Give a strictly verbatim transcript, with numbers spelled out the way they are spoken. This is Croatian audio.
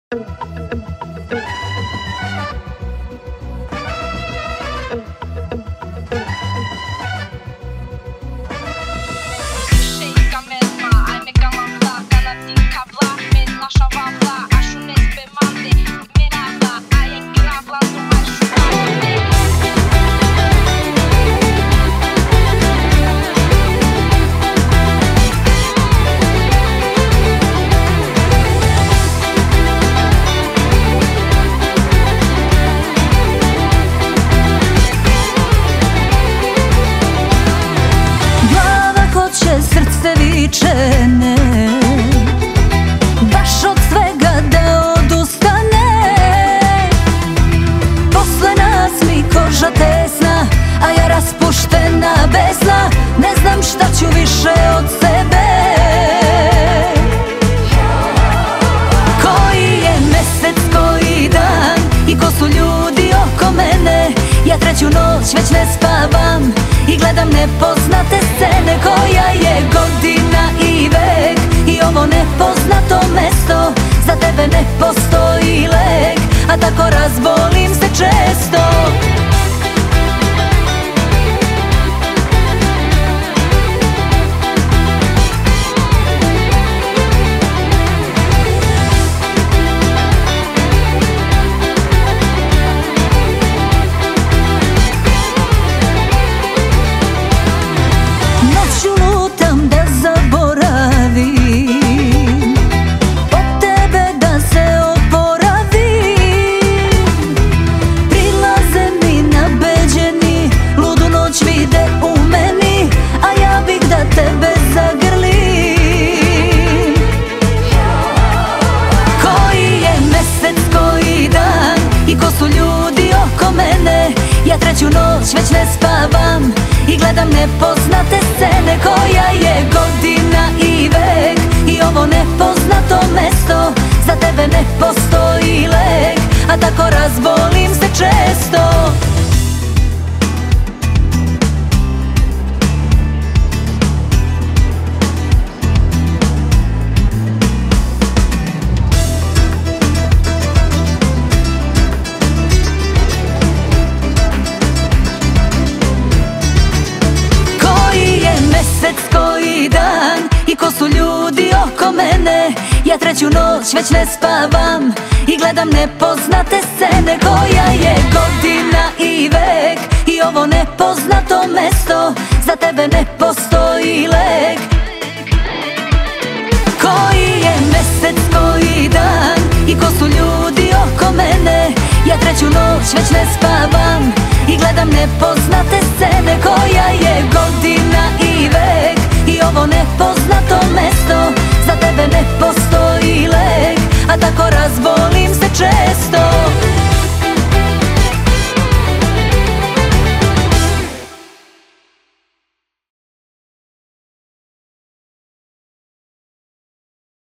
Srce viče ne, baš od svega da odustane. Posle nas mi koža tesna, a ja raspuštena besna. Ne znam šta ću više od sebe. Koji je mesec, koji dan i ko su ljudi oko mene. Ja treću noć već ne spavam i gledam nepoznate scene. Koja je godina i vek i ovo nepoznato mesto. Za tebe ne postoji lek, a tako razbolim se često. Ja treću noć već ne spavam i gledam nepoznate scene. Koja je godina i vek i ovo nepoznato mesto. Za tebe ne postoji lek, a tako razbolim se često. Koji dan i ko su ljudi oko mene. Ja treću noć već ne spavam i gledam nepoznate scene. Koja je godina i vek i ovo nepoznato mesto. Za tebe ne postoji lek. Koji je mesec, koji dan i ko su ljudi oko mene. Ja treću noć već ne spavam i gledam nepoznate scene. Koja je godina i vek i ovo nepoznato mesto. Za tebe ne postoji lek, a tako razbolim se često.